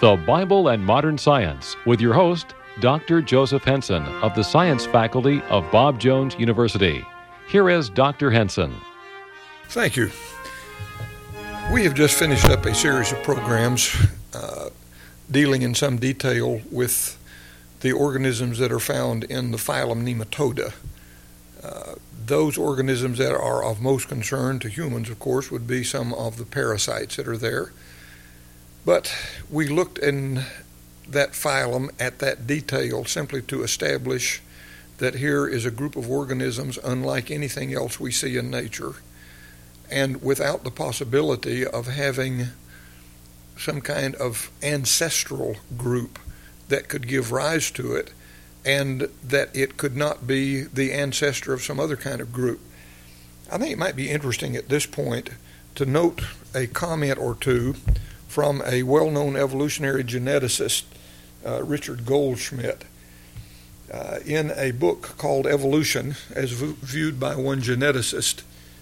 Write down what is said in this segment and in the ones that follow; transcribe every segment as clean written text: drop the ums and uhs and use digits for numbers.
The Bible and Modern Science with your host, Dr. Joseph Henson of the Science Faculty of Bob Jones University. Here is Dr. Henson. Thank you. We have just finished up a series of programs dealing in some detail with the organisms that are found in the phylum Nematoda. Those organisms that are of most concern to humans, of course, would be some of the parasites that are there. But we looked in that phylum at that detail simply to establish that here is a group of organisms unlike anything else we see in nature, and without the possibility of having some kind of ancestral group that could give rise to it, and that it could not be the ancestor of some other kind of group. I think it might be interesting at this point to note a comment or two from a well-known evolutionary geneticist, Richard Goldschmidt, in a book called Evolution, as viewed by one geneticist.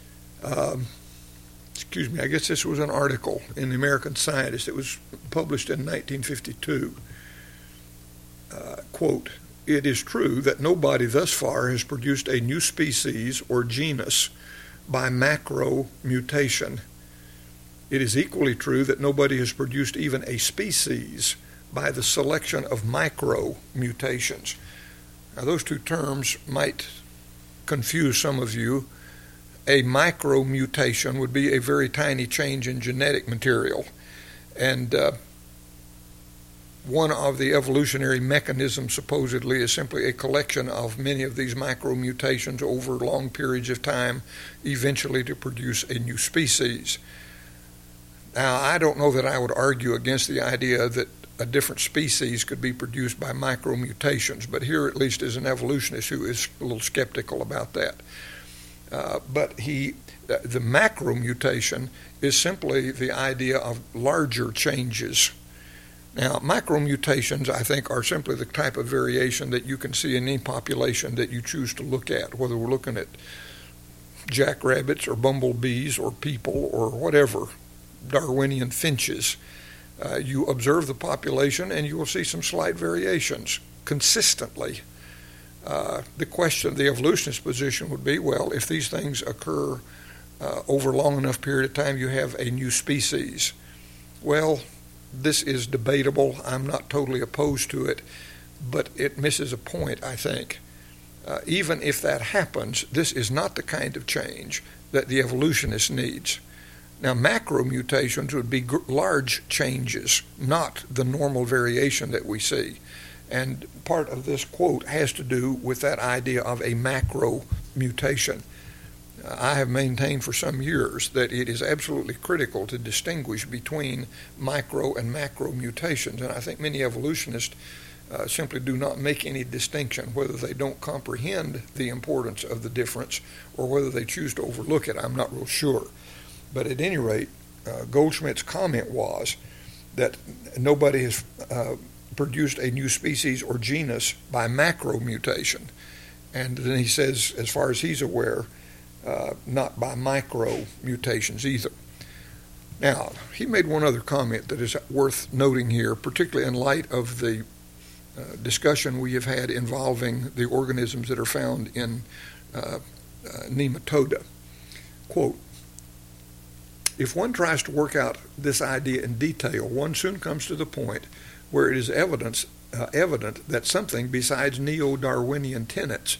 I guess this was an article in the American Scientist. It was published in 1952. Quote, "It is true that nobody thus far has produced a new species or genus by macro mutation. It is equally true that nobody has produced even a species by the selection of micro mutations." Now, those two terms might confuse some of you. A micro mutation would be a very tiny change in genetic material. And one of the evolutionary mechanisms supposedly is simply a collection of many of these micro mutations over long periods of time, eventually to produce a new species. Now, I don't know that I would argue against the idea that a different species could be produced by micromutations, but here at least is an evolutionist who is a little skeptical about that. But the macromutation is simply the idea of larger changes. Now, macromutations, I think, are simply the type of variation that you can see in any population that you choose to look at, whether we're looking at jackrabbits or bumblebees or people or whatever, Darwinian finches. You observe the population and you will see some slight variations consistently. The question, the evolutionist position would be, well, if these things occur over a long enough period of time, you have a new species. Well, this is debatable. I'm not totally opposed to it, but it misses a point, I think. Even if that happens, this is not the kind of change that the evolutionist needs. Now, macromutations would be large changes, not the normal variation that we see. And part of this quote has to do with that idea of a macro mutation. I have maintained for some years that it is absolutely critical to distinguish between micro and macro mutations, and I think many evolutionists simply do not make any distinction, whether they don't comprehend the importance of the difference or whether they choose to overlook it. I'm not real sure. But at any rate, Goldschmidt's comment was that nobody has produced a new species or genus by macro mutation. And then he says, as far as he's aware, not by micro mutations either. Now, he made one other comment that is worth noting here, particularly in light of the discussion we have had involving the organisms that are found in Nematoda. Quote, "If one tries to work out this idea in detail, one soon comes to the point where it is evident that something besides neo-Darwinian tenets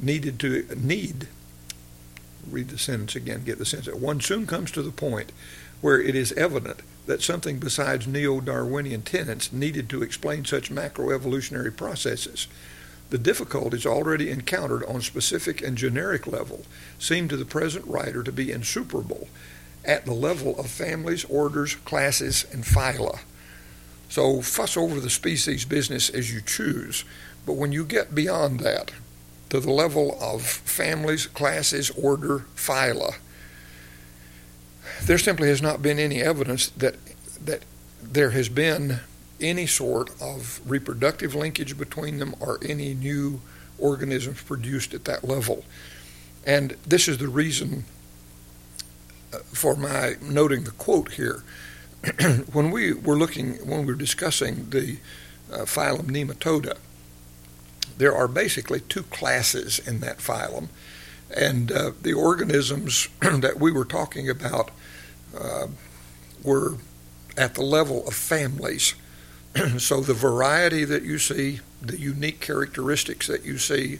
read the sentence again, get the sense. One soon comes to the point where it is evident that something besides neo-Darwinian tenets needed to explain such macroevolutionary processes. The difficulties already encountered on specific and generic level seem to the present writer to be insuperable at the level of families, orders, classes, and phyla. So fuss over the species business as you choose, but when you get beyond that, to the level of families, classes, order, phyla, there simply has not been any evidence that there has been any sort of reproductive linkage between them or any new organisms produced at that level. And this is the reason for my noting the quote here. when we're discussing the phylum Nematoda, there are basically two classes in that phylum, and the organisms that we were talking about were at the level of families. So the variety that you see, the unique characteristics that you see,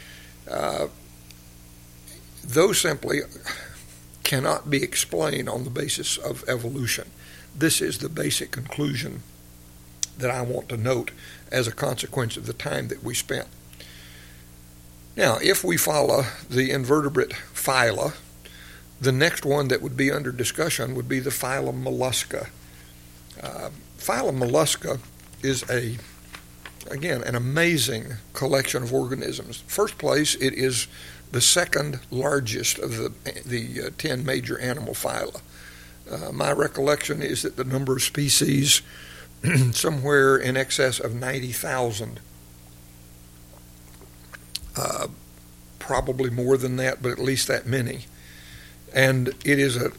those simply cannot be explained on the basis of evolution. This is the basic conclusion that I want to note as a consequence of the time that we spent. Now, if we follow the invertebrate phyla, the next one that would be under discussion would be the phylum Mollusca. Phylum Mollusca is an amazing collection of organisms. First place, it is the second largest of the 10 major animal phyla. My recollection is that the number of species somewhere in excess of 90,000. Probably more than that, but at least that many. And it is a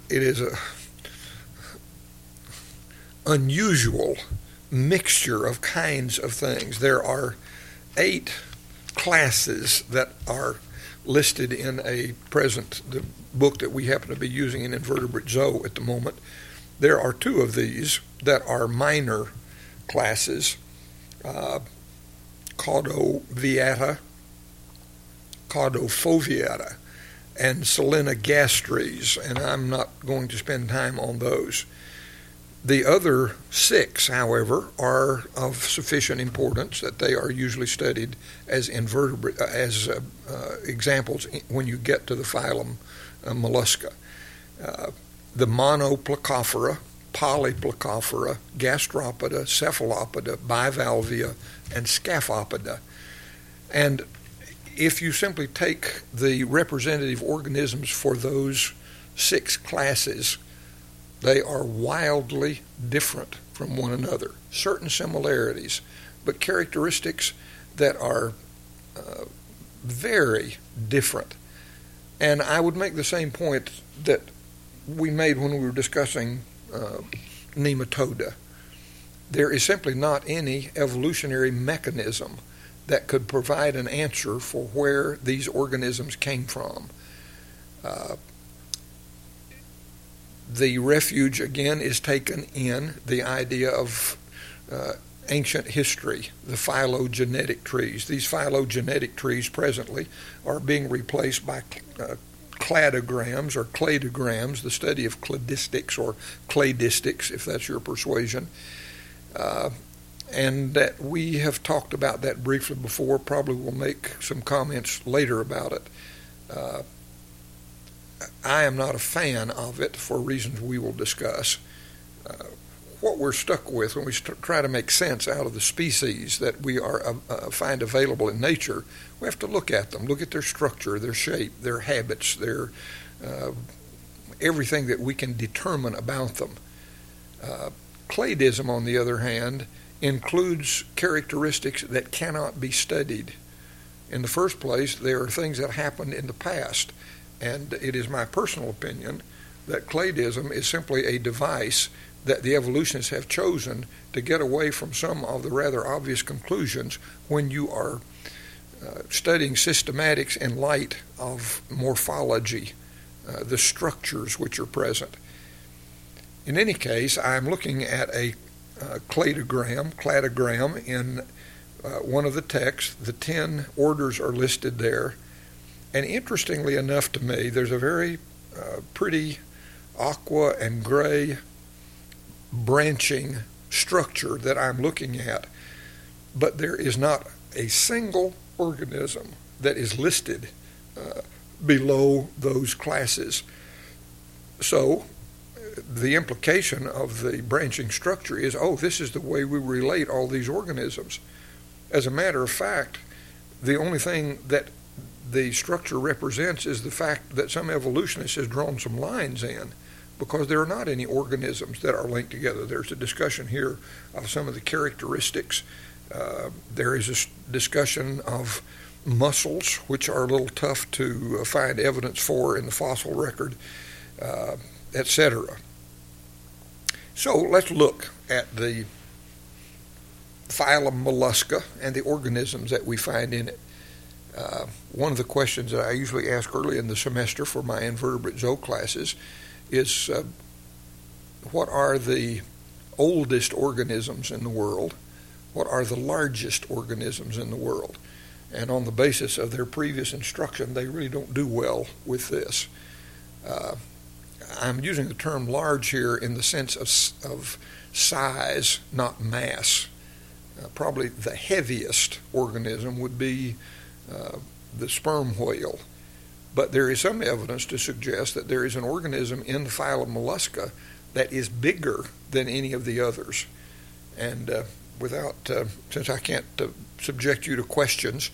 unusual mixture of kinds of things. There are 8 classes that are listed in the book that we happen to be using in Invertebrate Zoo at the moment. There are 2 of these that are minor classes, Caudoviata, Caudofoviata, and Selenogastries, and I'm not going to spend time on those. The other 6, however, are of sufficient importance that they are usually studied as invertebrate, as examples when you get to the phylum Mollusca. The Monoplacophora, Polyplacophora, Gastropoda, Cephalopoda, Bivalvia, and Scaphopoda. And if you simply take the representative organisms for those 6 classes, they are wildly different from one another. Certain similarities, but characteristics that are very different. And I would make the same point that we made when we were discussing Nematoda. There is simply not any evolutionary mechanism that could provide an answer for where these organisms came from. The refuge, again, is taken in the idea of ancient history, the phylogenetic trees. These phylogenetic trees presently are being replaced by cladograms or cladograms, the study of cladistics or cladistics, if that's your persuasion. And that we have talked about that briefly before, probably will make some comments later about it. I am not a fan of it for reasons we will discuss. What we're stuck with when we try to make sense out of the species that we find available in nature, we have to look at them, look at their structure, their shape, their habits, their everything that we can determine about them. Cladism, on the other hand, includes characteristics that cannot be studied. In the first place, there are things that happened in the past, and it is my personal opinion that cladism is simply a device that the evolutionists have chosen to get away from some of the rather obvious conclusions when you are studying systematics in light of morphology, the structures which are present. In any case, I'm looking at a cladogram in one of the texts. The 10 orders are listed there. And interestingly enough to me, there's a very pretty aqua and gray branching structure that I'm looking at, but there is not a single organism that is listed below those classes. So the implication of the branching structure is, this is the way we relate all these organisms. As a matter of fact, the only thing that the structure represents is the fact that some evolutionist has drawn some lines in, because there are not any organisms that are linked together. There's a discussion here of some of the characteristics. There is a discussion of mussels, which are a little tough to find evidence for in the fossil record, etc. So let's look at the phylum Mollusca and the organisms that we find in it. One of the questions that I usually ask early in the semester for my invertebrate zoo classes is what are the oldest organisms in the world? What are the largest organisms in the world? And on the basis of their previous instruction, they really don't do well with this. I'm using the term large here in the sense of size, not mass. Probably the heaviest organism would be the sperm whale. But there is some evidence to suggest that there is an organism in the phylum Mollusca that is bigger than any of the others. And since I can't subject you to questions,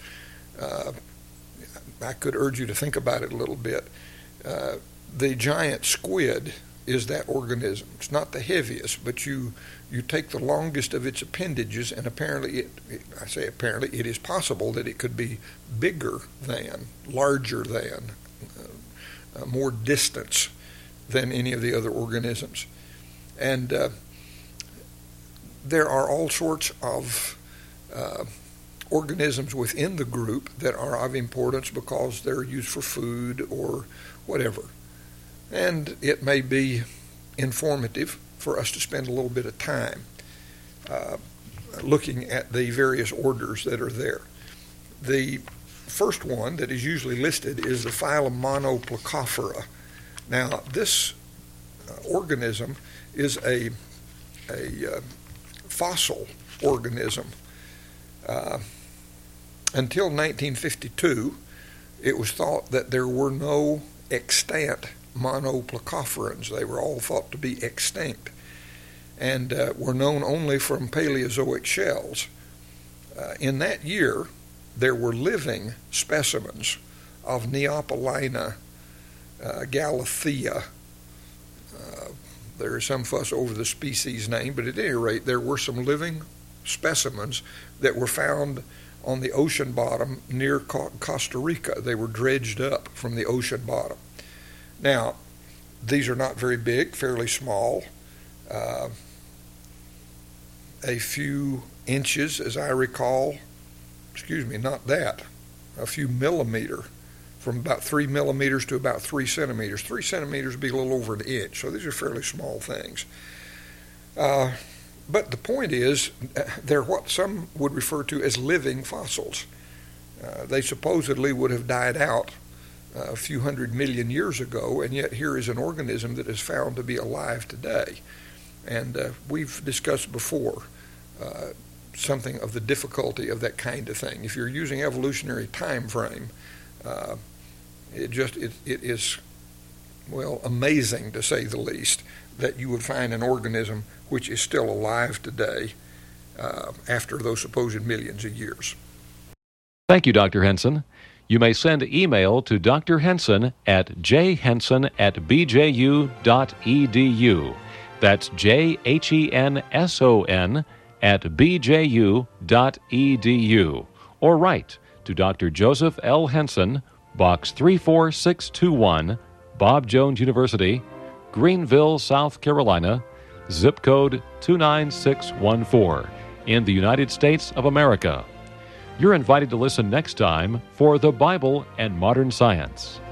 I could urge you to think about it a little bit. The giant squid is that organism. It's not the heaviest, but you take the longest of its appendages, and apparently, it is possible that it could be bigger than, larger than, more distance than any of the other organisms. And there are all sorts of organisms within the group that are of importance because they're used for food or whatever. And it may be informative for us to spend a little bit of time looking at the various orders that are there. The first one that is usually listed is the phylum Monoplacophora. Now, this organism is a fossil organism. Until 1952, it was thought that there were no extant monoplacophorans. They were all thought to be extinct and were known only from Paleozoic shells. In that year, there were living specimens of Neopolina galathea. There is some fuss over the species name, but at any rate, there were some living specimens that were found on the ocean bottom near Costa Rica. They were dredged up from the ocean bottom. Now, these are not very big, fairly small, a few inches, as I recall, a few millimeter, from about 3 millimeters to about 3 centimeters. 3 centimeters would be a little over an inch, so these are fairly small things. But the point is, they're what some would refer to as living fossils. They supposedly would have died out a few 100 million years ago, and yet here is an organism that is found to be alive today. And we've discussed before something of the difficulty of that kind of thing. If you're using evolutionary time frame, it is, well, amazing to say the least that you would find an organism which is still alive today after those supposed millions of years. Thank you, Dr. Henson. You may send email to Dr. Henson at jhenson@bju.edu. That's jhenson@bju.edu. Or write to Dr. Joseph L. Henson, Box 34621, Bob Jones University, Greenville, South Carolina, zip code 29614, in the United States of America. You're invited to listen next time for The Bible and Modern Science.